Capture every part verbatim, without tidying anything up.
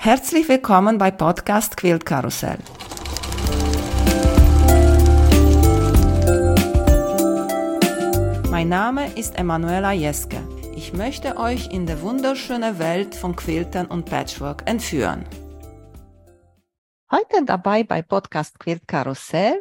Herzlich willkommen bei Podcast Quilt Karussell. Mein Name ist Emanuela Jeske. Ich möchte euch in die wunderschöne Welt von Quiltern und Patchwork entführen. Heute dabei bei Podcast Quilt Karussell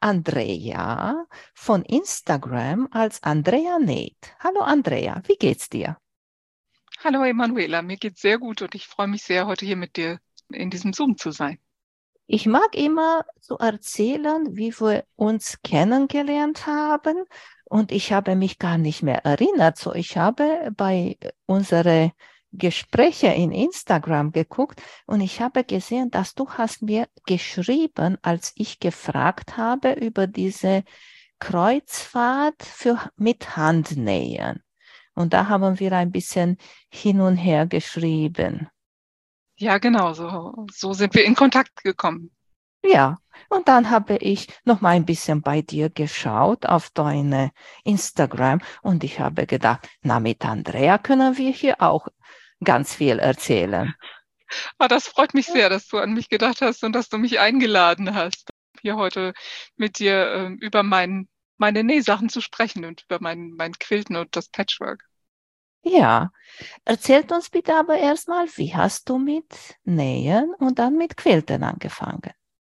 Andrea von Instagram als Andrea Näht. Hallo Andrea, wie geht's dir? Hallo Emanuela, mir geht's sehr gut und ich freue mich sehr, heute hier mit dir in diesem Zoom zu sein. Ich mag immer so erzählen, wie wir uns kennengelernt haben, und ich habe mich gar nicht mehr erinnert. So, ich habe bei unseren Gesprächen in Instagram geguckt und ich habe gesehen, dass du hast mir geschrieben, als ich gefragt habe über diese Kreuzfahrt für mit Handnähen. Und da haben wir ein bisschen hin und her geschrieben. Ja, genau, so, so sind wir in Kontakt gekommen. Ja, und dann habe ich noch mal ein bisschen bei dir geschaut auf deine Instagram und ich habe gedacht, na, mit Andrea können wir hier auch ganz viel erzählen. Ah, das freut mich sehr, dass du an mich gedacht hast und dass du mich eingeladen hast, hier heute mit dir äh, über mein, meine Nähsachen zu sprechen und über mein, mein Quilten und das Patchwork. Ja, erzählt uns bitte aber erstmal, wie hast du mit Nähen und dann mit Quilten angefangen?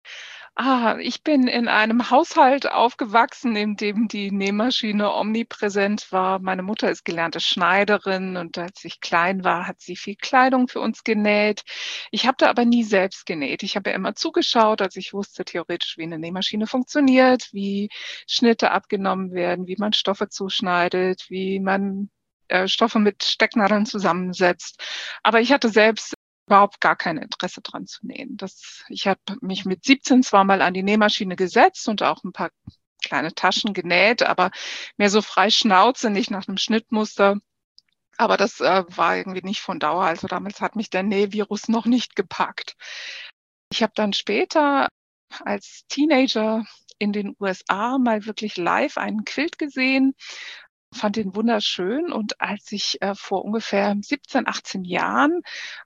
Ah, ich bin in einem Haushalt aufgewachsen, in dem die Nähmaschine omnipräsent war. Meine Mutter ist gelernte Schneiderin und als ich klein war, hat sie viel Kleidung für uns genäht. Ich habe da aber nie selbst genäht. Ich habe ja immer zugeschaut, als ich wusste theoretisch, wie eine Nähmaschine funktioniert, wie Schnitte abgenommen werden, wie man Stoffe zuschneidet, wie man äh, Stoffe mit Stecknadeln zusammensetzt. Aber ich hatte selbst überhaupt gar kein Interesse dran zu nähen. Das, ich habe mich mit siebzehn zwar mal an die Nähmaschine gesetzt und auch ein paar kleine Taschen genäht, aber mehr so frei Schnauze, nicht nach einem Schnittmuster. Aber das äh, war irgendwie nicht von Dauer. Also damals hat mich der Nähvirus noch nicht gepackt. Ich habe dann später als Teenager in den U S A mal wirklich live einen Quilt gesehen, fand den wunderschön. Und als ich äh, vor ungefähr siebzehn, achtzehn Jahren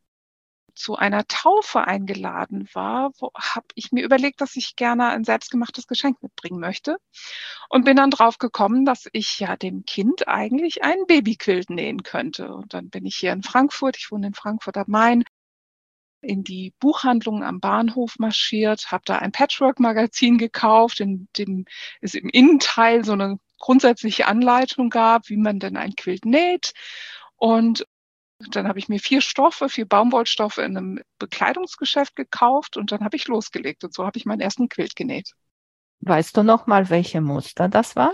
zu einer Taufe eingeladen war, habe ich mir überlegt, dass ich gerne ein selbstgemachtes Geschenk mitbringen möchte und bin dann drauf gekommen, dass ich ja dem Kind eigentlich einen Babyquilt nähen könnte. Und dann bin ich hier in Frankfurt, ich wohne in Frankfurt am Main, in die Buchhandlung am Bahnhof marschiert, habe da ein Patchwork-Magazin gekauft, in dem es im Innenteil so eine grundsätzliche Anleitung gab, wie man denn ein Quilt näht. Und dann habe ich mir vier Stoffe, vier Baumwollstoffe in einem Bekleidungsgeschäft gekauft und dann habe ich losgelegt. Und so habe ich meinen ersten Quilt genäht. Weißt du noch mal, welche Muster das war?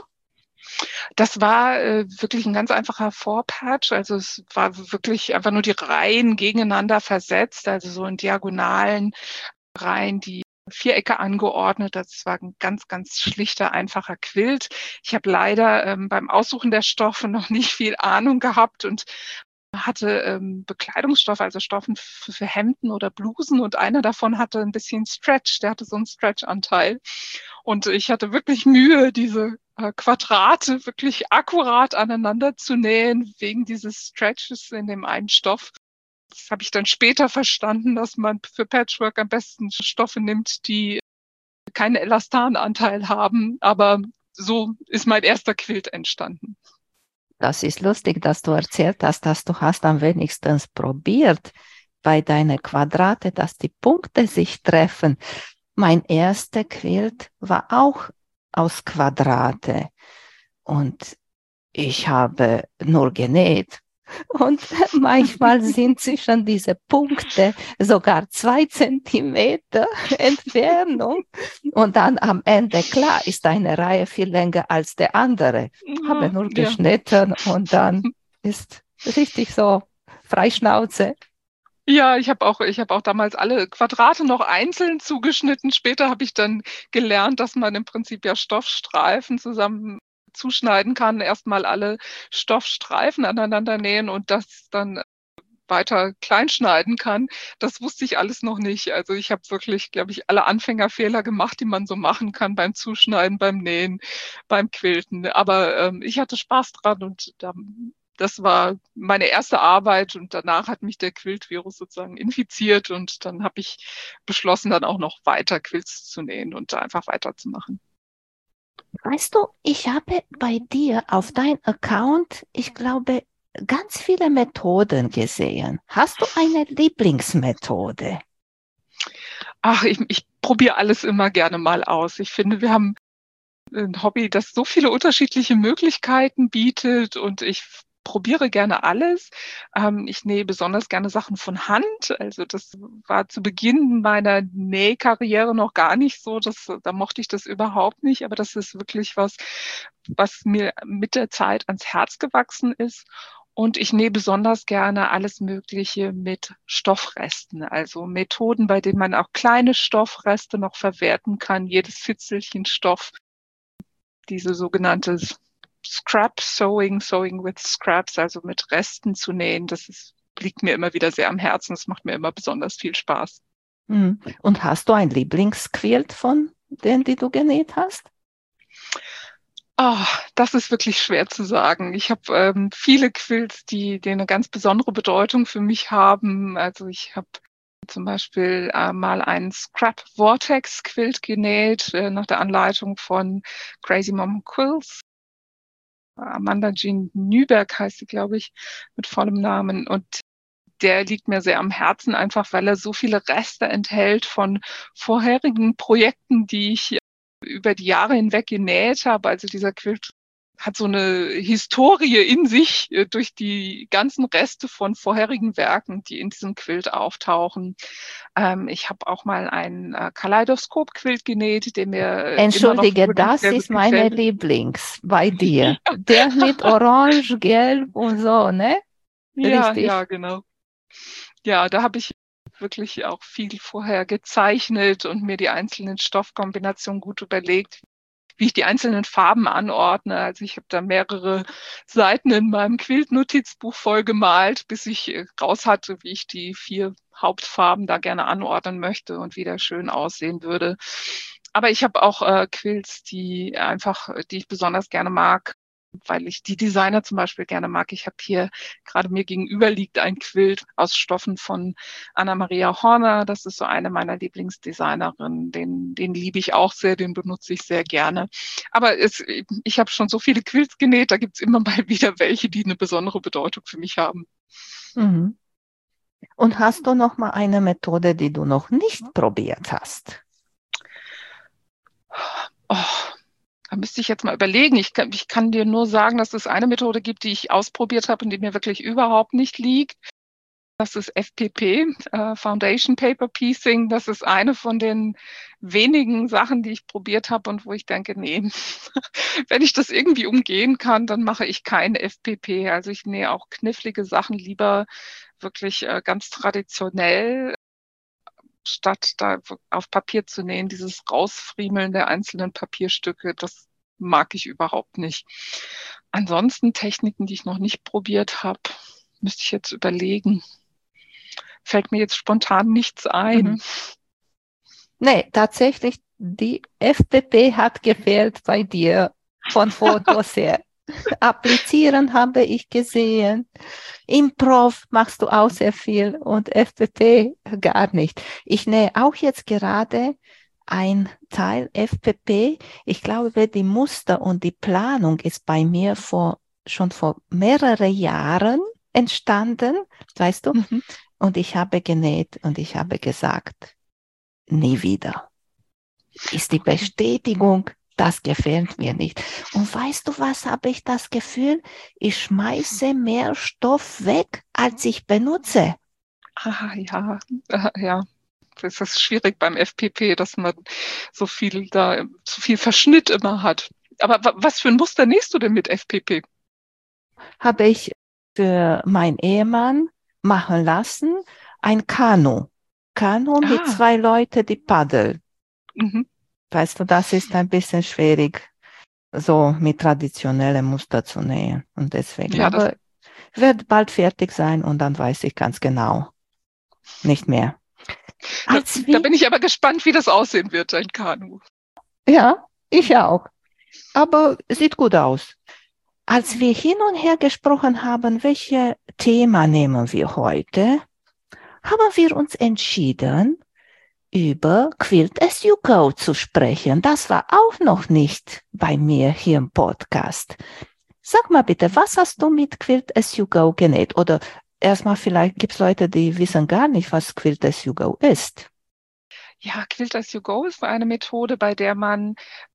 Das war äh, wirklich ein ganz einfacher Vorpatch. Also es war wirklich einfach nur die Reihen gegeneinander versetzt, also so in diagonalen Reihen, die Vierecke angeordnet. Das war ein ganz, ganz schlichter, einfacher Quilt. Ich habe leider ähm, beim Aussuchen der Stoffe noch nicht viel Ahnung gehabt und hatte ähm, Bekleidungsstoff, also Stoffen für, für Hemden oder Blusen, und einer davon hatte ein bisschen Stretch, der hatte so einen Stretch-Anteil. Und ich hatte wirklich Mühe, diese äh, Quadrate wirklich akkurat aneinander zu nähen, wegen dieses Stretches in dem einen Stoff. Das habe ich dann später verstanden, dass man für Patchwork am besten Stoffe nimmt, die keinen Elastananteil haben. Aber so ist mein erster Quilt entstanden. Das ist lustig, dass du erzählt hast, dass du hast am wenigsten probiert bei deinen Quadrate, dass die Punkte sich treffen. Mein erster Quilt war auch aus Quadrate und ich habe nur genäht. Und manchmal sind zwischen diese Punkte sogar zwei Zentimeter Entfernung. Und dann am Ende, klar, ist eine Reihe viel länger als der andere. Habe nur Ja. geschnitten und dann ist richtig so Freischnauze. Ja, ich habe auch, ich habe auch damals alle Quadrate noch einzeln zugeschnitten. Später habe ich dann gelernt, dass man im Prinzip ja Stoffstreifen zusammen zuschneiden kann. Erstmal alle Stoffstreifen aneinander nähen und das dann weiter klein schneiden kann. Das wusste ich alles noch nicht. Also ich habe wirklich, glaube ich, alle Anfängerfehler gemacht, die man so machen kann beim Zuschneiden, beim Nähen, beim Quilten. Aber ähm, ich hatte Spaß dran und da das war meine erste Arbeit und danach hat mich der Quiltvirus sozusagen infiziert und dann habe ich beschlossen, dann auch noch weiter Quilts zu nähen und da einfach weiterzumachen. Weißt du, ich habe bei dir auf dein Account, ich glaube, ganz viele Methoden gesehen. Hast du eine Lieblingsmethode? Ach, ich, ich probiere alles immer gerne mal aus. Ich finde, wir haben ein Hobby, das so viele unterschiedliche Möglichkeiten bietet und ich probiere gerne alles. Ähm, ich nähe besonders gerne Sachen von Hand. Also das war zu Beginn meiner Nähkarriere noch gar nicht so. Das, da mochte ich das überhaupt nicht. Aber das ist wirklich was, was mir mit der Zeit ans Herz gewachsen ist. Und ich nähe besonders gerne alles Mögliche mit Stoffresten, also Methoden, bei denen man auch kleine Stoffreste noch verwerten kann, jedes Fitzelchen Stoff, diese sogenannte Scrap Sewing, Sewing with Scraps, also mit Resten zu nähen, das ist, liegt mir immer wieder sehr am Herzen. Das macht mir immer besonders viel Spaß. Hm. Und hast du ein Lieblingsquilt von denen, die du genäht hast? Oh, das ist wirklich schwer zu sagen. Ich habe ähm, viele Quilts, die, die eine ganz besondere Bedeutung für mich haben. Also ich habe zum Beispiel äh, mal einen Scrap Vortex Quilt genäht, äh, nach der Anleitung von Crazy Mom Quilts. Amanda Jean Nüberg heißt sie, glaube ich, mit vollem Namen. Und der liegt mir sehr am Herzen, einfach weil er so viele Reste enthält von vorherigen Projekten, die ich über die Jahre hinweg genäht habe. Also dieser Quilt hat so eine Historie in sich äh, durch die ganzen Reste von vorherigen Werken, die in diesem Quilt auftauchen. Ähm, ich habe auch mal einen äh, Kaleidoskop-Quilt genäht, der mir äh, immer noch Entschuldige, wirklich das sehr ist gut meine gefällt. Lieblings bei dir. Der mit Orange, Gelb und so, ne? Ja, ja, Richtig. genau. Ja, da habe ich wirklich auch viel vorher gezeichnet und mir die einzelnen Stoffkombinationen gut überlegt, wie ich die einzelnen Farben anordne. Also ich habe da mehrere Seiten in meinem Quilt-Notizbuch voll gemalt, bis ich äh, raus hatte, wie ich die vier Hauptfarben da gerne anordnen möchte und wie der schön aussehen würde. Aber ich habe auch äh, Quilts, die einfach, die ich besonders gerne mag, weil ich die Designer zum Beispiel gerne mag. Ich habe hier gerade mir gegenüber liegt ein Quilt aus Stoffen von Anna-Maria Horner. Das ist so eine meiner Lieblingsdesignerinnen. Den, den liebe ich auch sehr, den benutze ich sehr gerne. Aber es, ich habe schon so viele Quilts genäht, da gibt es immer mal wieder welche, die eine besondere Bedeutung für mich haben. Mhm. Und hast du noch mal eine Methode, die du noch nicht probiert hast? Oh, da müsste ich jetzt mal überlegen. Ich kann, ich kann dir nur sagen, dass es eine Methode gibt, die ich ausprobiert habe und die mir wirklich überhaupt nicht liegt. Das ist F P P, äh, Foundation Paper Piecing. Das ist eine von den wenigen Sachen, die ich probiert habe und wo ich denke, nee, wenn ich das irgendwie umgehen kann, dann mache ich kein F P P. Also ich nähe auch knifflige Sachen lieber wirklich äh, ganz traditionell, statt da auf Papier zu nähen. Dieses Rausfriemeln der einzelnen Papierstücke, das mag ich überhaupt nicht. Ansonsten Techniken, die ich noch nicht probiert habe, müsste ich jetzt überlegen. Fällt mir jetzt spontan nichts ein. Mhm. Nee, tatsächlich, die F P P hat gefehlt bei dir von Fotos her. Applizieren habe ich gesehen. Improv machst du auch sehr viel und F P P gar nicht. Ich nähe auch jetzt gerade ein Teil F P P. Ich glaube, die Muster und die Planung ist bei mir vor, schon vor mehreren Jahren entstanden, weißt du? Mhm. Und ich habe genäht und ich habe gesagt, nie wieder. Ist die Bestätigung, das gefällt mir nicht. Und weißt du, was habe ich das Gefühl? Ich schmeiße mehr Stoff weg, als ich benutze. Ah, ja, äh, ja. Das ist schwierig beim F P P, dass man so viel da, so viel Verschnitt immer hat. Aber wa- was für ein Muster nähst du denn mit F P P? Habe ich für meinen Ehemann machen lassen ein Kanu. Kanu mit Ah, zwei Leuten, die paddeln. mhm. Weißt du, das ist ein bisschen schwierig, so mit traditionellen Muster zu nähen. Und deswegen, Ja, das, aber wird bald fertig sein und dann weiß ich ganz genau, nicht mehr. da, Als da wir, bin ich aber gespannt, wie das aussehen wird, ein Kanu. ja, ich auch. Aber sieht gut aus. als wir hin und her gesprochen haben, welche Thema nehmen wir heute, haben wir uns entschieden, über Quilt as you go zu sprechen. Das war auch noch nicht bei mir hier im Podcast. Sag mal bitte, was hast du mit Quilt as you go genäht? Oder erstmal, vielleicht gibt es Leute, die wissen gar nicht, was Quilt as you go ist. Ja, Quilt as you go ist eine Methode, bei der man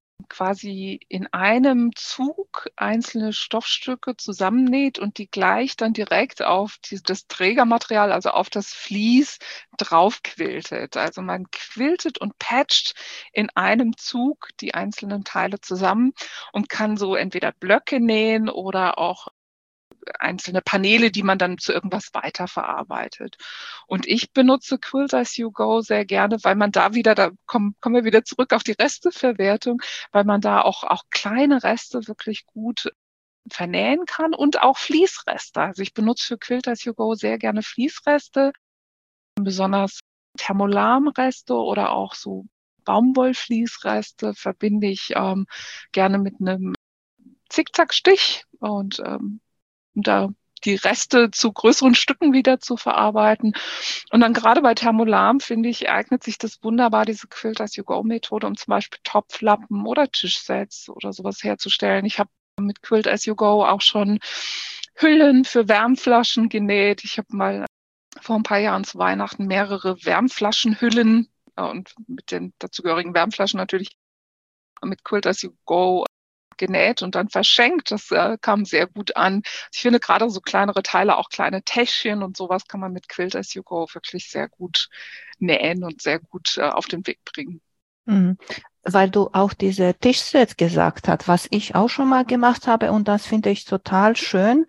quasi in einem Zug einzelne Stoffstücke zusammennäht und die gleich dann direkt auf die, das Trägermaterial, also auf das Vlies, draufquiltet. Also man quiltet und patcht in einem Zug die einzelnen Teile zusammen und kann so entweder Blöcke nähen oder auch einzelne Paneele, die man dann zu irgendwas weiterverarbeitet. Und ich benutze Quilt as you go sehr gerne, weil man da wieder, da kommen, kommen wir wieder zurück auf die Resteverwertung, weil man da auch, auch kleine Reste wirklich gut vernähen kann und auch Fließreste. Also ich benutze für Quilt as you go sehr gerne Fließreste, besonders Thermolamreste oder auch so Baumwollfließreste verbinde ich ähm, gerne mit einem Zickzackstich und ähm, um da die Reste zu größeren Stücken wieder zu verarbeiten. Und dann gerade bei Thermolam, finde ich, eignet sich das wunderbar, diese Quilt as you go Methode, um zum Beispiel Topflappen oder Tischsets oder sowas herzustellen. Ich habe mit Quilt as you go auch schon Hüllen für Wärmflaschen genäht. Ich habe mal vor ein paar Jahren zu Weihnachten mehrere Wärmflaschenhüllen und mit den dazugehörigen Wärmflaschen natürlich mit Quilt as you go genäht und dann verschenkt. Das äh, kam sehr gut an. Ich finde gerade so kleinere Teile, auch kleine Täschchen und sowas kann man mit Quilt as you go wirklich sehr gut nähen und sehr gut äh, auf den Weg bringen. Mhm. Weil du auch diese Tischsets gesagt hast, was ich auch schon mal gemacht habe und das finde ich total schön,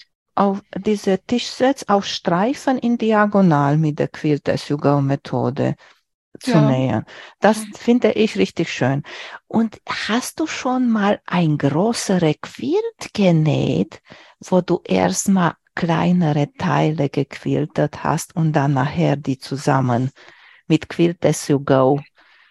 auf diese Tischsets auf Streifen in Diagonal mit der Quilt as you go Methode zu Ja. nähen. Das finde ich richtig schön. Und hast du schon mal ein größere Quilt genäht, wo du erstmal kleinere Teile gequiltet hast und dann nachher die zusammen mit Quilt as you go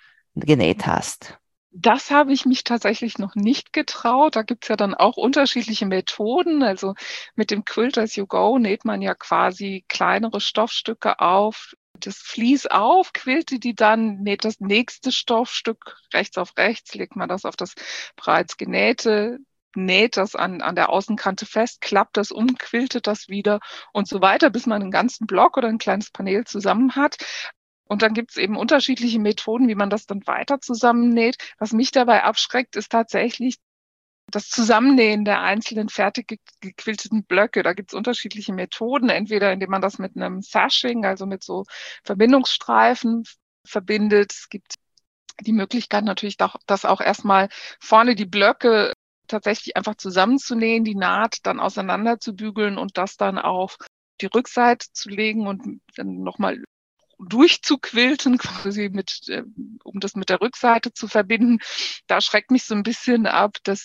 genäht hast? Das habe ich mich tatsächlich noch nicht getraut. Da gibt es ja dann auch unterschiedliche Methoden. Also mit dem Quilt as you go näht man ja quasi kleinere Stoffstücke auf, das Vlies auf, quiltet die dann, näht das nächste Stoffstück rechts auf rechts, legt man das auf das bereits genähte, näht das an, an der Außenkante fest, klappt das um, quiltet das wieder und so weiter, bis man einen ganzen Block oder ein kleines Panel zusammen hat. Und dann gibt es eben unterschiedliche Methoden, wie man das dann weiter zusammennäht. Was mich dabei abschreckt, ist tatsächlich das Zusammennähen der einzelnen fertig gequilteten Blöcke. Da gibt es unterschiedliche Methoden, entweder indem man das mit einem Sashing, also mit so Verbindungsstreifen verbindet. Es gibt die Möglichkeit natürlich, das auch erstmal vorne die Blöcke tatsächlich einfach zusammenzunähen, die Naht dann auseinander zu bügeln und das dann auf die Rückseite zu legen und dann nochmal durchzuquilten, quasi mit, um das mit der Rückseite zu verbinden. Da schreckt mich so ein bisschen ab, dass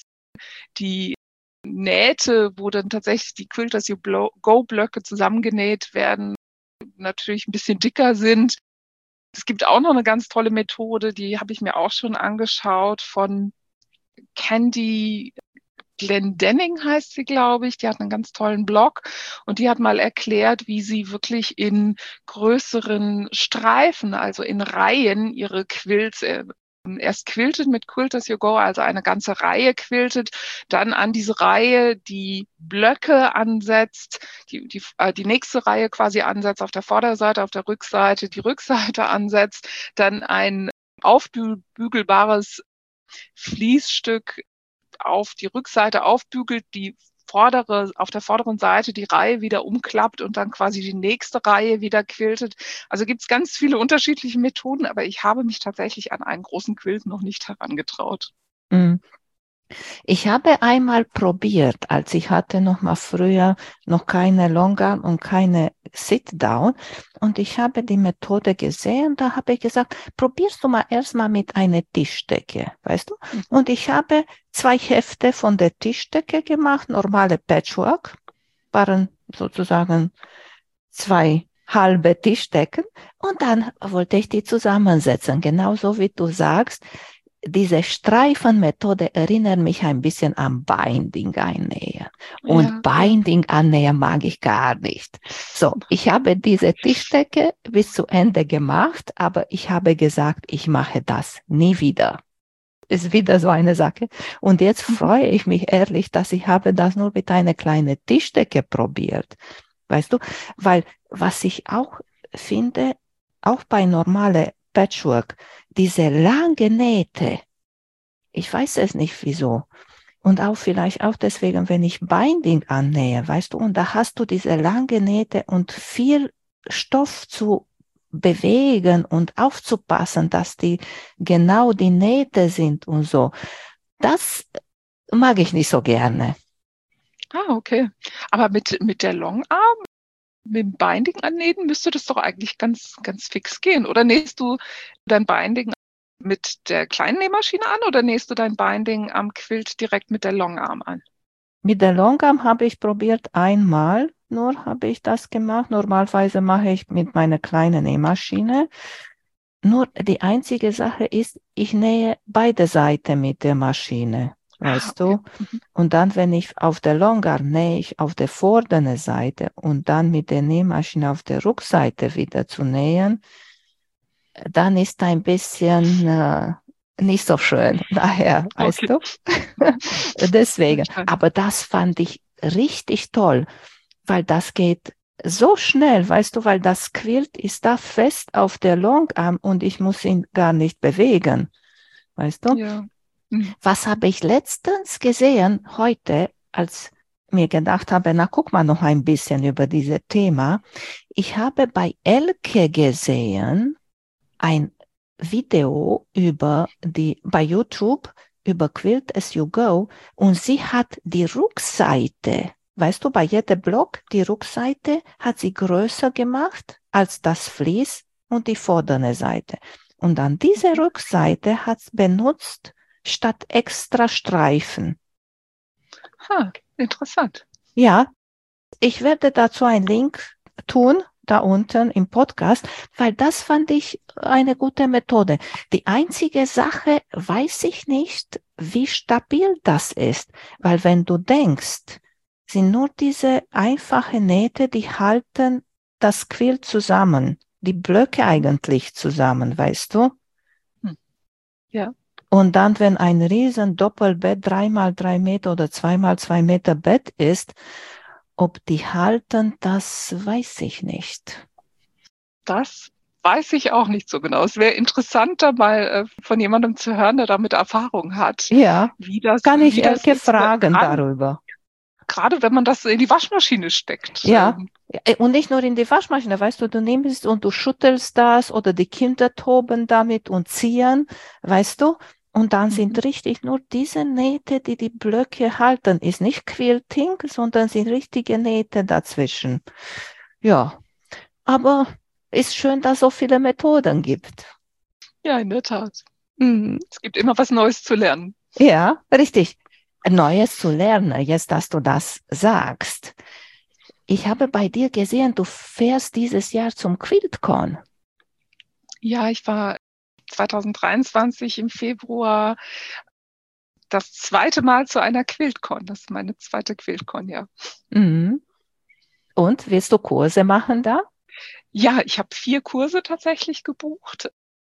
die Nähte, wo dann tatsächlich die Quilt as you go Blöcke zusammengenäht werden, natürlich ein bisschen dicker sind. Es gibt auch noch eine ganz tolle Methode, die habe ich mir auch schon angeschaut, von Candy Glendenning heißt sie, glaube ich. Die hat einen ganz tollen Blog und die hat mal erklärt, wie sie wirklich in größeren Streifen, also in Reihen, ihre Quilts äh, erst quiltet mit Quilt as you go, also eine ganze Reihe quiltet, dann an diese Reihe die Blöcke ansetzt, die, die, äh, die nächste Reihe quasi ansetzt, auf der Vorderseite, auf der Rückseite die Rückseite ansetzt, dann ein aufbügelbares Fließstück auf die Rückseite aufbügelt, die vordere, auf der vorderen Seite die Reihe wieder umklappt und dann quasi die nächste Reihe wieder quiltet. Also gibt es ganz viele unterschiedliche Methoden, aber ich habe mich tatsächlich an einen großen Quilt noch nicht herangetraut. Mm. Ich habe einmal probiert, als ich hatte noch mal früher noch keine Longarm und keine Sit-Down und ich habe die Methode gesehen, da habe ich gesagt, probierst du mal erstmal mit einer Tischdecke, weißt du? Und ich habe zwei Hefte von der Tischdecke gemacht, normale Patchwork, waren sozusagen zwei halbe Tischdecken und dann wollte ich die zusammensetzen, genauso wie du sagst. diese Streifenmethode erinnert mich ein bisschen an Binding einnähen. Und Ja, ja. Binding annähen mag ich gar nicht. So, ich habe diese Tischdecke bis zu Ende gemacht, aber ich habe gesagt, ich mache das nie wieder. Ist wieder so eine Sache. Und jetzt freue ich mich ehrlich, dass ich habe das nur mit einer kleinen Tischdecke probiert. Weißt du? Weil was ich auch finde, auch bei normale Patchwork, diese lange Nähte, ich weiß es nicht wieso. Und auch vielleicht auch deswegen, wenn ich Binding annähe, weißt du, und da hast du diese lange Nähte und viel Stoff zu bewegen und aufzupassen, dass die genau die Nähte sind und so. Das mag ich nicht so gerne. Ah, okay. Aber mit, mit der Longarm, mit dem Binding annähen, müsste das doch eigentlich ganz, ganz fix gehen. Oder nähst du dein Binding mit der kleinen Nähmaschine an oder nähst du dein Binding am Quilt direkt mit der Longarm an? Mit der Longarm habe ich probiert einmal, nur habe ich das gemacht. Normalerweise mache ich mit meiner kleinen Nähmaschine. Nur die einzige Sache ist, ich nähe beide Seiten mit der Maschine, Ah, weißt okay. du? Und dann, wenn ich auf der Longarm nähe, ich auf der vorderen Seite und dann mit der Nähmaschine auf der Rückseite wieder zu nähen, dann ist ein bisschen äh, nicht so schön. Daher, weißt Okay. du? Deswegen. Verstanden. Aber das fand ich richtig toll, weil das geht so schnell, weißt du, weil das Quilt ist da fest auf der Longarm und ich muss ihn gar nicht bewegen, weißt du? Ja. Hm. Was habe ich letztens gesehen, heute, als mir gedacht habe, na guck mal noch ein bisschen über dieses Thema. Ich habe bei Elke gesehen, ein Video über die, bei YouTube über Quilt as you go und sie hat die Rückseite, weißt du, bei jedem Block, die Rückseite hat sie größer gemacht als das Vlies und die vordere Seite. Und an diese Rückseite hat sie benutzt statt extra Streifen. Ha, interessant. Ja, ich werde dazu einen Link tun, da unten im Podcast, weil das fand ich eine gute Methode. Die einzige Sache, weiß ich nicht, wie stabil das ist, weil wenn du denkst, sind nur diese einfachen Nähte, die halten das Quilt zusammen, die Blöcke eigentlich zusammen, weißt du? Hm. Ja. Und dann, wenn ein riesen Doppelbett, drei mal drei Meter oder zwei mal zwei Meter Bett ist, ob die halten, das weiß ich nicht. Das weiß ich auch nicht so genau. Es wäre interessanter, mal äh, von jemandem zu hören, der damit Erfahrung hat, Ja, wie das, kann ich wie das Elke ist, fragen gerade, darüber. gerade wenn man das in die Waschmaschine steckt. Ja, Ähm, und nicht nur in die Waschmaschine, weißt du, du nimmst und du schüttelst das oder die Kinder toben damit und ziehen, weißt du, und dann mhm. sind richtig nur diese Nähte, die die Blöcke halten. Ist nicht Quilting, sondern sind richtige Nähte dazwischen. Ja, aber ist schön, dass es so viele Methoden gibt. Ja, in der Tat. Mhm. Es gibt immer was Neues zu lernen. Ja, richtig. Neues zu lernen, jetzt, dass du das sagst. Ich habe bei dir gesehen, du fährst dieses Jahr zum QuiltCon. Ja, ich war zwanzig dreiundzwanzig im Februar das zweite Mal zu einer QuiltCon. Das ist meine zweite QuiltCon, ja. Mhm. Und willst du Kurse machen da? Ja, ich habe vier Kurse tatsächlich gebucht.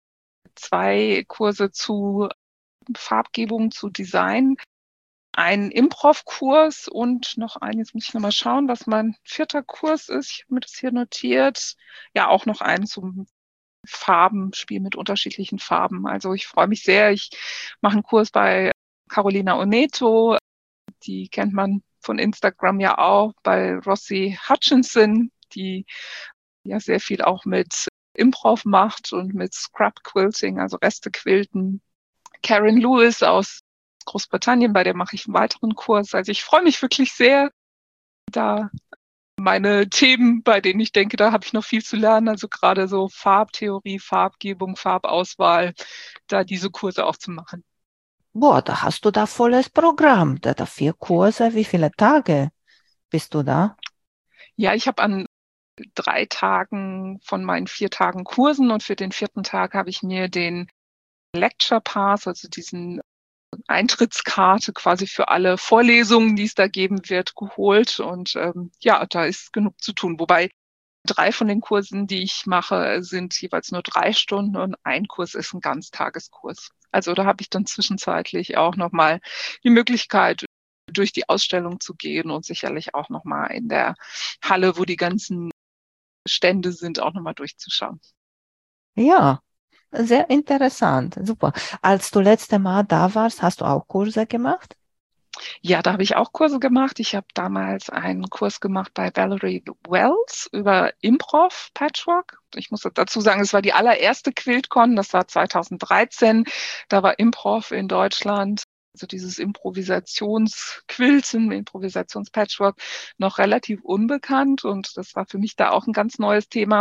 Zwei Kurse zu Farbgebung, zu Design, einen Improv-Kurs und noch einen, jetzt muss ich nochmal schauen, was mein vierter Kurs ist. Ich habe mir das hier notiert. Ja, auch noch einen zum Farbenspiel mit unterschiedlichen Farben. Also ich freue mich sehr. Ich mache einen Kurs bei Carolina Oneto. Die kennt man von Instagram ja auch, bei Rossi Hutchinson, die ja sehr viel auch mit Improv macht und mit Scrap Quilting, also Reste quilten. Karen Lewis aus Großbritannien, bei der mache ich einen weiteren Kurs. Also ich freue mich wirklich sehr, da meine Themen, bei denen ich denke, da habe ich noch viel zu lernen, also gerade so Farbtheorie, Farbgebung, Farbauswahl, da diese Kurse auch zu machen. Boah, da hast du da volles Programm. Da, da vier Kurse. Wie viele Tage bist du da? Ja, ich habe an drei Tagen von meinen vier Tagen Kursen und für den vierten Tag habe ich mir den Lecture Pass, also diesen Eintrittskarte quasi für alle Vorlesungen, die es da geben wird, geholt. Und ähm, ja, da ist genug zu tun. Wobei drei von den Kursen, die ich mache, sind jeweils nur drei Stunden und ein Kurs ist ein Ganztageskurs. Also da habe ich dann zwischenzeitlich auch nochmal die Möglichkeit, durch die Ausstellung zu gehen und sicherlich auch nochmal in der Halle, wo die ganzen Stände sind, auch nochmal durchzuschauen. Ja, sehr interessant. Super. Als du letzte Mal da warst, hast du auch Kurse gemacht? Ja, da habe ich auch Kurse gemacht. Ich habe damals einen Kurs gemacht bei Valerie Wells über Improv Patchwork. Ich muss dazu sagen, es war die allererste QuiltCon, das war zweitausenddreizehn. Da war Improv in Deutschland, also dieses Improvisationsquilten, Improvisationspatchwork, noch relativ unbekannt. Und das war für mich da auch ein ganz neues Thema.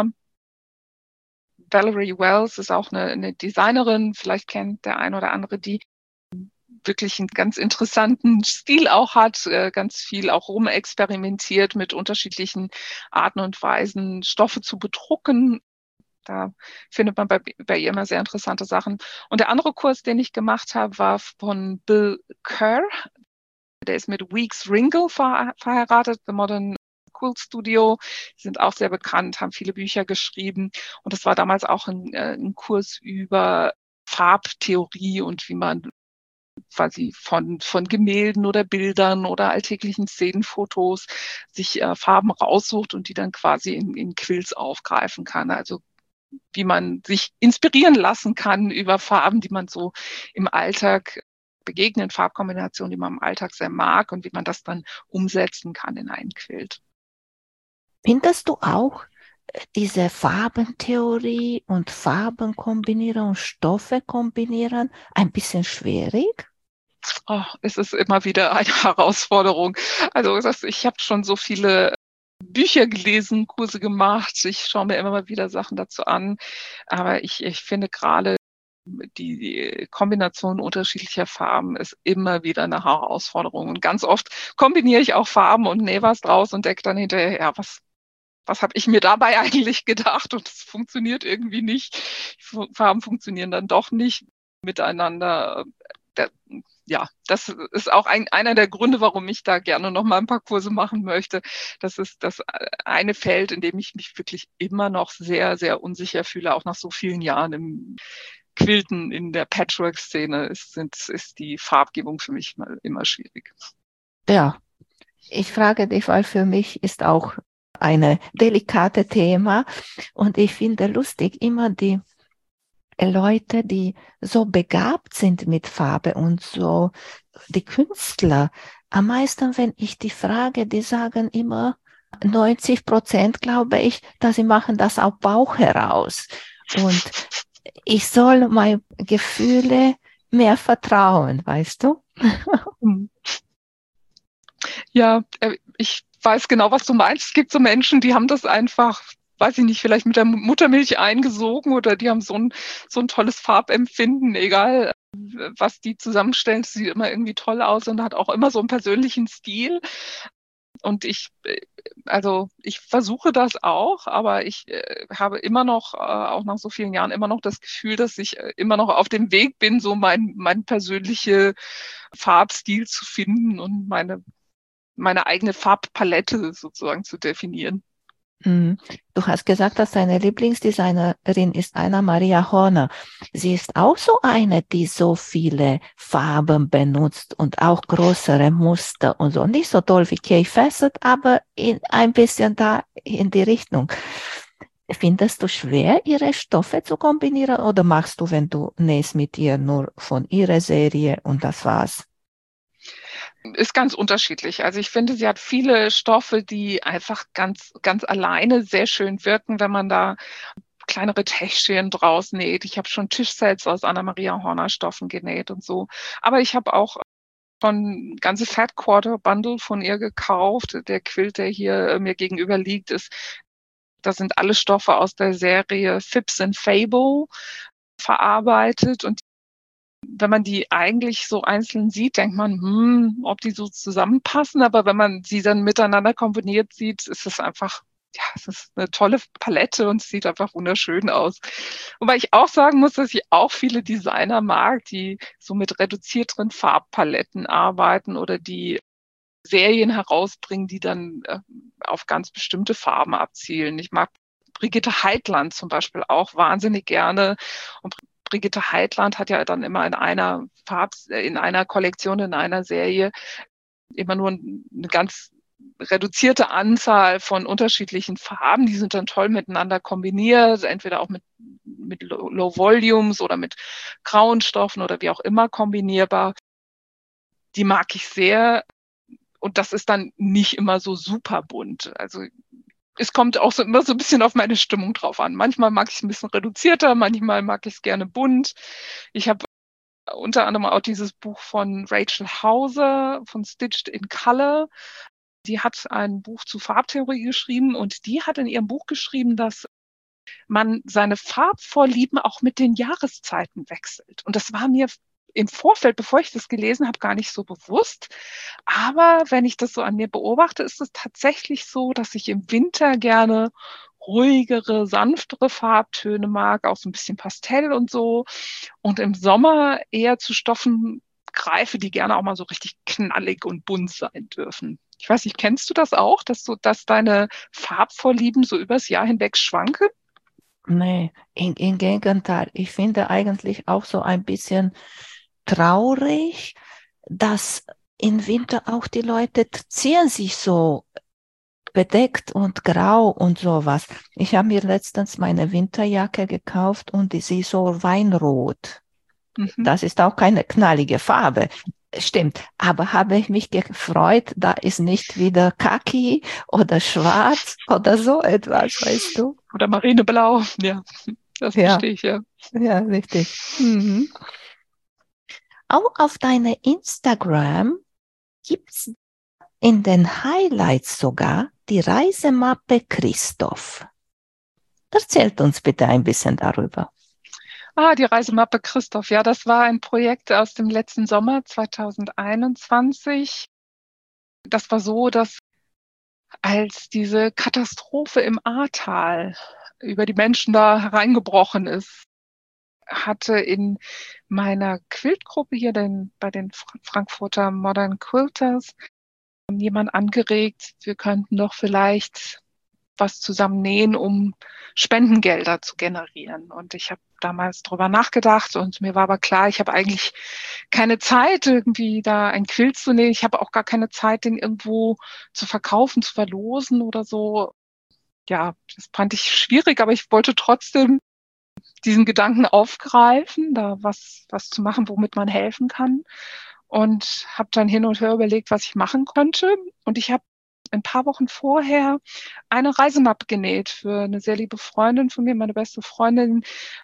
Valerie Wells ist auch eine, eine Designerin, vielleicht kennt der ein oder andere die, wirklich einen ganz interessanten Stil auch hat, äh, ganz viel auch rumexperimentiert mit unterschiedlichen Arten und Weisen, Stoffe zu bedrucken. Da findet man bei, bei ihr immer sehr interessante Sachen. Und der andere Kurs, den ich gemacht habe, war von Bill Kerr. Der ist mit Weeks Ringle ver verheiratet, The Modern Quilt Studio. Die sind auch sehr bekannt, haben viele Bücher geschrieben. Und das war damals auch ein, äh, ein Kurs über Farbtheorie und wie man quasi von, von Gemälden oder Bildern oder alltäglichen Szenenfotos sich äh, Farben raussucht und die dann quasi in, in Quills aufgreifen kann. Also wie man sich inspirieren lassen kann über Farben, die man so im Alltag begegnen, Farbkombinationen, die man im Alltag sehr mag und wie man das dann umsetzen kann in einen Quilt. Findest du auch diese Farbentheorie und Farben kombinieren und Stoffe kombinieren ein bisschen schwierig? Oh, es ist immer wieder eine Herausforderung. Also das, ich habe schon so viele Bücher gelesen, Kurse gemacht. Ich schaue mir immer mal wieder Sachen dazu an. Aber ich, ich finde gerade die, die Kombination unterschiedlicher Farben ist immer wieder eine Herausforderung. Und ganz oft kombiniere ich auch Farben und nähe was draus und denke dann hinterher, ja, was, was habe ich mir dabei eigentlich gedacht? Und es funktioniert irgendwie nicht. Die Farben funktionieren dann doch nicht miteinander. Da, ja, das ist auch ein, einer der Gründe, warum ich da gerne noch mal ein paar Kurse machen möchte. Das ist das eine Feld, in dem ich mich wirklich immer noch sehr, sehr unsicher fühle, auch nach so vielen Jahren im Quilten in der Patchwork-Szene ist, sind, ist die Farbgebung für mich mal immer schwierig. Ja, ich frage dich, weil für mich ist auch eine delikate Thema und ich finde lustig immer die Leute, die so begabt sind mit Farbe und so die Künstler. Am meisten, wenn ich die frage, die sagen immer neunzig Prozent, glaube ich, dass sie machen das auf Bauch heraus. Und ich soll meine Gefühle mehr vertrauen, weißt du? Ja, ich weiß genau, was du meinst. Es gibt so Menschen, die haben das einfach, weiß ich nicht, vielleicht mit der Muttermilch eingesogen oder die haben so ein, so ein tolles Farbempfinden, egal was die zusammenstellen, es sieht immer irgendwie toll aus und hat auch immer so einen persönlichen Stil. Und ich, also ich versuche das auch, aber ich äh, habe immer noch, äh, auch nach so vielen Jahren, immer noch das Gefühl, dass ich äh, immer noch auf dem Weg bin, so mein, mein persönliche Farbstil zu finden und meine, meine eigene Farbpalette sozusagen zu definieren. Du hast gesagt, dass deine Lieblingsdesignerin ist Anna Maria Horner. Sie ist auch so eine, die so viele Farben benutzt und auch größere Muster und so. Nicht so toll wie Kay Fassett, aber in, ein bisschen da in die Richtung. Findest du schwer, ihre Stoffe zu kombinieren oder machst du, wenn du nähst mit ihr, nur von ihrer Serie und das war's? Ist ganz unterschiedlich. Also ich finde, sie hat viele Stoffe, die einfach ganz, ganz alleine sehr schön wirken, wenn man da kleinere Täschchen draus näht. Ich habe schon Tischsets aus Anna-Maria Horner Stoffen genäht und so. Aber ich habe auch schon ganze Fat Quarter Bundle von ihr gekauft. Der Quilt, der hier mir gegenüber liegt, ist, das sind alle Stoffe aus der Serie Fibs and Fable verarbeitet und wenn man die eigentlich so einzeln sieht, denkt man, hm, ob die so zusammenpassen. Aber wenn man sie dann miteinander kombiniert sieht, ist es einfach, ja, es ist eine tolle Palette und es sieht einfach wunderschön aus. Wobei ich auch sagen muss, dass ich auch viele Designer mag, die so mit reduzierteren Farbpaletten arbeiten oder die Serien herausbringen, die dann äh, auf ganz bestimmte Farben abzielen. Ich mag Brigitte Heitland zum Beispiel auch wahnsinnig gerne. Und Brigitte Heitland hat ja dann immer in einer Farb, in einer Kollektion, in einer Serie immer nur eine ganz reduzierte Anzahl von unterschiedlichen Farben. Die sind dann toll miteinander kombiniert, entweder auch mit, mit Low Volumes oder mit grauen Stoffen oder wie auch immer kombinierbar. Die mag ich sehr. Und das ist dann nicht immer so super bunt. Also es kommt auch so immer so ein bisschen auf meine Stimmung drauf an. Manchmal mag ich es ein bisschen reduzierter, manchmal mag ich es gerne bunt. Ich habe unter anderem auch dieses Buch von Rachel Hauser von Stitched in Color. Die hat ein Buch zu Farbtheorie geschrieben und die hat in ihrem Buch geschrieben, dass man seine Farbvorlieben auch mit den Jahreszeiten wechselt. Und das war mir im Vorfeld, bevor ich das gelesen habe, gar nicht so bewusst. Aber wenn ich das so an mir beobachte, ist es tatsächlich so, dass ich im Winter gerne ruhigere, sanftere Farbtöne mag, auch so ein bisschen Pastell und so. Und im Sommer eher zu Stoffen greife, die gerne auch mal so richtig knallig und bunt sein dürfen. Ich weiß nicht, kennst du das auch, dass du, dass deine Farbvorlieben so übers Jahr hinweg schwanken? Nee, im, im Gegenteil. Ich finde eigentlich auch so ein bisschen traurig, dass im Winter auch die Leute ziehen sich so bedeckt und grau und sowas. Ich habe mir letztens meine Winterjacke gekauft und die ist so weinrot. Mhm. Das ist auch keine knallige Farbe. Stimmt, aber habe ich mich gefreut, da ist nicht wieder Kaki oder Schwarz oder so etwas, weißt du? Oder Marineblau, ja, das Ja, verstehe ich, ja. ja, richtig. Mhm. Auch auf deine Instagram gibt's in den Highlights sogar die Reisemappe Christoph. Erzählt uns bitte ein bisschen darüber. Ah, die Reisemappe Christoph, ja, das war ein Projekt aus dem letzten Sommer zwanzig einundzwanzig. Das war so, dass als diese Katastrophe im Ahrtal über die Menschen da hereingebrochen ist, hatte in meiner Quiltgruppe hier den, bei den Frankfurter Modern Quilters jemand angeregt, wir könnten doch vielleicht was zusammen nähen, um Spendengelder zu generieren. Und ich habe damals drüber nachgedacht und mir war aber klar, ich habe eigentlich keine Zeit, irgendwie da ein Quilt zu nähen. Ich habe auch gar keine Zeit, den irgendwo zu verkaufen, zu verlosen oder so. Ja, das fand ich schwierig, aber ich wollte trotzdem diesen Gedanken aufgreifen, da was, was zu machen, womit man helfen kann. Und habe dann hin und her überlegt, was ich machen könnte. Und ich habe ein paar Wochen vorher eine Reisemappe genäht für eine sehr liebe Freundin von mir, meine beste Freundin,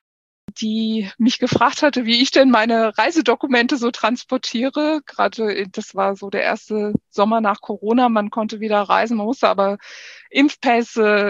die mich gefragt hatte, wie ich denn meine Reisedokumente so transportiere. Gerade das war so der erste Sommer nach Corona. Man konnte wieder reisen, man musste aber Impfpässe,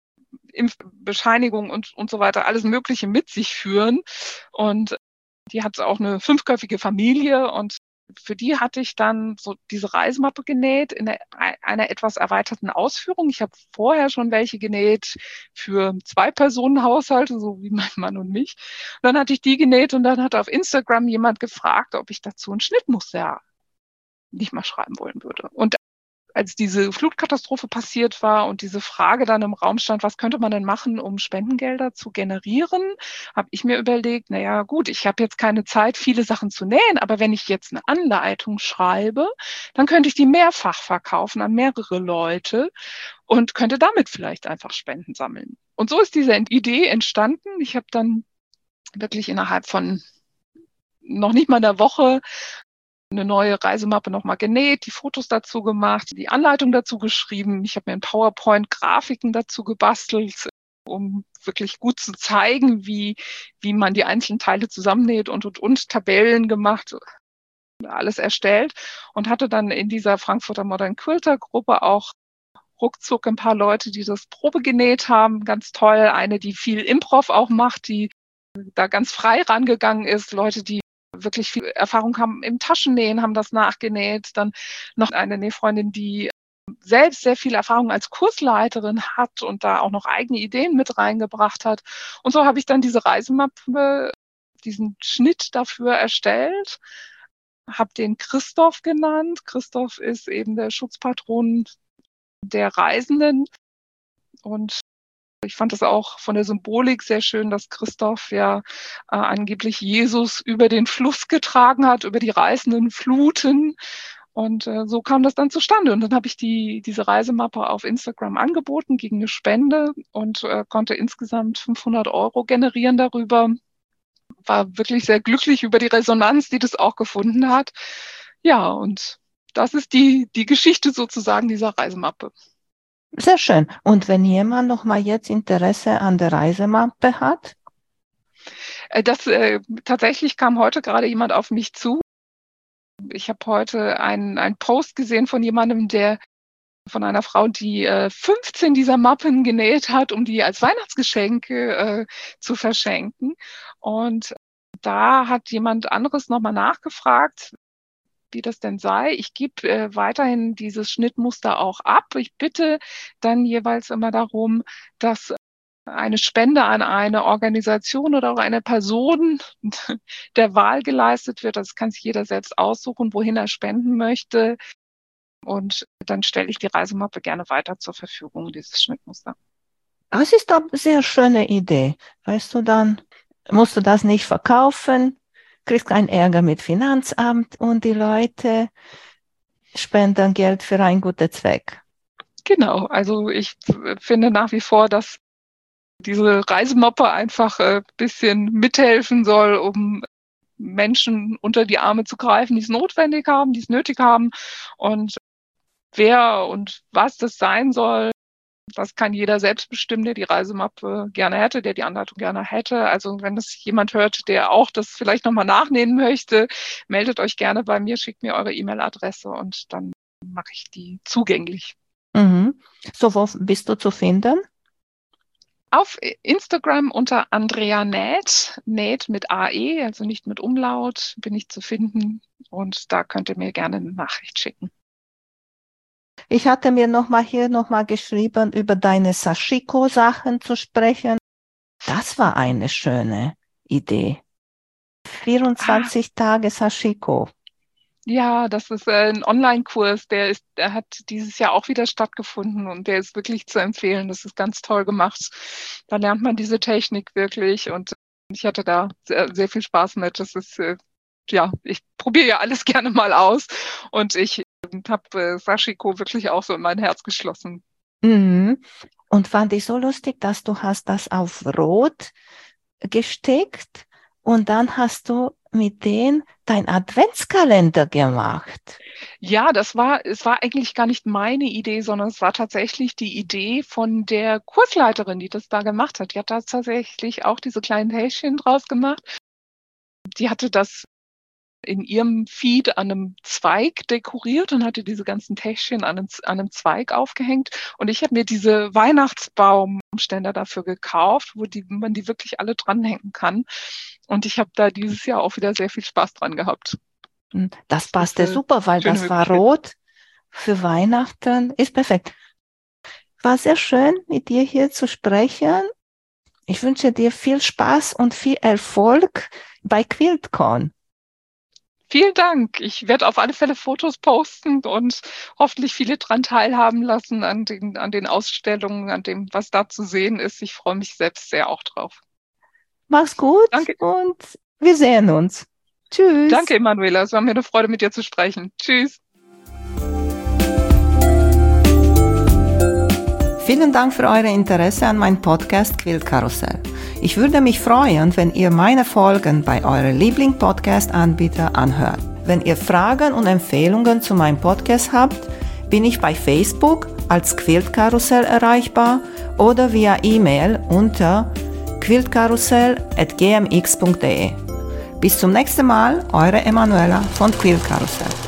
Impfbescheinigung und, und so weiter, alles Mögliche mit sich führen. Und die hat auch eine fünfköpfige Familie und für die hatte ich dann so diese Reisemappe genäht in einer, einer etwas erweiterten Ausführung. Ich habe vorher schon welche genäht für Zwei-Personen-Haushalte, so wie mein Mann und mich. Und dann hatte ich die genäht und dann hat auf Instagram jemand gefragt, ob ich dazu ein Schnittmuster nicht mal schreiben wollen würde. Und als diese Flutkatastrophe passiert war und diese Frage dann im Raum stand, was könnte man denn machen, um Spendengelder zu generieren, habe ich mir überlegt, naja gut, ich habe jetzt keine Zeit, viele Sachen zu nähen, aber wenn ich jetzt eine Anleitung schreibe, dann könnte ich die mehrfach verkaufen an mehrere Leute und könnte damit vielleicht einfach Spenden sammeln. Und so ist diese Idee entstanden. Ich habe dann wirklich innerhalb von noch nicht mal einer Woche eine neue Reisemappe nochmal genäht, die Fotos dazu gemacht, die Anleitung dazu geschrieben. Ich habe mir in PowerPoint Grafiken dazu gebastelt, um wirklich gut zu zeigen, wie, wie man die einzelnen Teile zusammennäht und, und, und Tabellen gemacht, alles erstellt und hatte dann in dieser Frankfurter Modern Quilter Gruppe auch ruckzuck ein paar Leute, die das Probe genäht haben. Ganz toll. Eine, die viel Improv auch macht, die da ganz frei rangegangen ist. Leute, die wirklich viel Erfahrung haben im Taschennähen, haben das nachgenäht. Dann noch eine Nähfreundin, die selbst sehr viel Erfahrung als Kursleiterin hat und da auch noch eigene Ideen mit reingebracht hat. Und so habe ich dann diese Reisemappe, diesen Schnitt dafür erstellt, habe den Christoph genannt. Christoph ist eben der Schutzpatron der Reisenden. Und ich fand es auch von der Symbolik sehr schön, dass Christoph ja äh, angeblich Jesus über den Fluss getragen hat, über die reißenden Fluten. Und äh, so kam das dann zustande. Und dann habe ich die, diese Reisemappe auf Instagram angeboten gegen eine Spende und äh, konnte insgesamt fünfhundert Euro generieren darüber. War wirklich sehr glücklich über die Resonanz, die das auch gefunden hat. Ja, und das ist die, die Geschichte sozusagen dieser Reisemappe. Sehr schön. Und wenn jemand noch mal jetzt Interesse an der Reisemappe hat? Das äh, tatsächlich kam heute gerade jemand auf mich zu. Ich habe heute einen, einen Post gesehen von jemandem, der von einer Frau, die äh, fünfzehn dieser Mappen genäht hat, um die als Weihnachtsgeschenke äh, zu verschenken. Und da hat jemand anderes nochmal nachgefragt, wie das denn sei. Ich gebe äh, weiterhin dieses Schnittmuster auch ab. Ich bitte dann jeweils immer darum, dass eine Spende an eine Organisation oder auch eine Person der Wahl geleistet wird. Das kann sich jeder selbst aussuchen, wohin er spenden möchte. Und dann stelle ich die Reisemappe gerne weiter zur Verfügung, dieses Schnittmuster. Das ist doch eine sehr schöne Idee. Weißt du, dann musst du das nicht verkaufen, kriegst keinen Ärger mit Finanzamt und die Leute spenden Geld für einen guten Zweck. Genau, also ich finde nach wie vor, dass diese Reisemappe einfach ein bisschen mithelfen soll, um Menschen unter die Arme zu greifen, die es notwendig haben, die es nötig haben. Und wer und was das sein soll, das kann jeder selbst bestimmen, der die Reisemappe gerne hätte, der die Anleitung gerne hätte. Also wenn das jemand hört, der auch das vielleicht nochmal nachnähen möchte, meldet euch gerne bei mir, schickt mir eure E-Mail-Adresse und dann mache ich die zugänglich. Mhm. So, wo bist du zu finden? Auf Instagram unter Andrea Näht, Näht mit A E, also nicht mit Umlaut, bin ich zu finden. Und da könnt ihr mir gerne eine Nachricht schicken. Ich hatte mir noch mal hier noch mal geschrieben, über deine Sashiko-Sachen zu sprechen. Das war eine schöne Idee. vierundzwanzig ah. Tage Sashiko. Ja, das ist ein Online-Kurs, der ist, der hat dieses Jahr auch wieder stattgefunden und der ist wirklich zu empfehlen. Das ist ganz toll gemacht. Da lernt man diese Technik wirklich und ich hatte da sehr, sehr viel Spaß mit. Das ist, ja, ich probiere ja alles gerne mal aus und ich habe Sashiko wirklich auch so in mein Herz geschlossen. Mhm. Und fand ich so lustig, dass du hast das auf Rot gestickt und dann hast du mit denen dein Adventskalender gemacht. Ja, das war, es war eigentlich gar nicht meine Idee, sondern es war tatsächlich die Idee von der Kursleiterin, die das da gemacht hat. Die hat da tatsächlich auch diese kleinen Häschen draus gemacht. Die hatte das in ihrem Feed an einem Zweig dekoriert und hatte diese ganzen Täschchen an einem, an einem Zweig aufgehängt. Und ich habe mir diese Weihnachtsbaumständer dafür gekauft, wo die, man die wirklich alle dranhängen kann. Und ich habe da dieses Jahr auch wieder sehr viel Spaß dran gehabt. Das passte super, weil das war rot für Weihnachten. Ist perfekt. War sehr schön, mit dir hier zu sprechen. Ich wünsche dir viel Spaß und viel Erfolg bei QuiltCon. Vielen Dank. Ich werde auf alle Fälle Fotos posten und hoffentlich viele dran teilhaben lassen an den, an den Ausstellungen, an dem, was da zu sehen ist. Ich freue mich selbst sehr auch drauf. Mach's gut. Danke. Und wir sehen uns. Tschüss. Danke, Emanuela. Es war mir eine Freude, mit dir zu sprechen. Tschüss. Vielen Dank für euer Interesse an meinem Podcast Quiltkarussell. Ich würde mich freuen, wenn ihr meine Folgen bei eurem Liebling-Podcast-Anbieter anhört. Wenn ihr Fragen und Empfehlungen zu meinem Podcast habt, bin ich bei Facebook als Quiltkarussell erreichbar oder via E-Mail unter quiltkarussell at g m x punkt d e. Bis zum nächsten Mal, eure Emanuela von Quiltkarussell.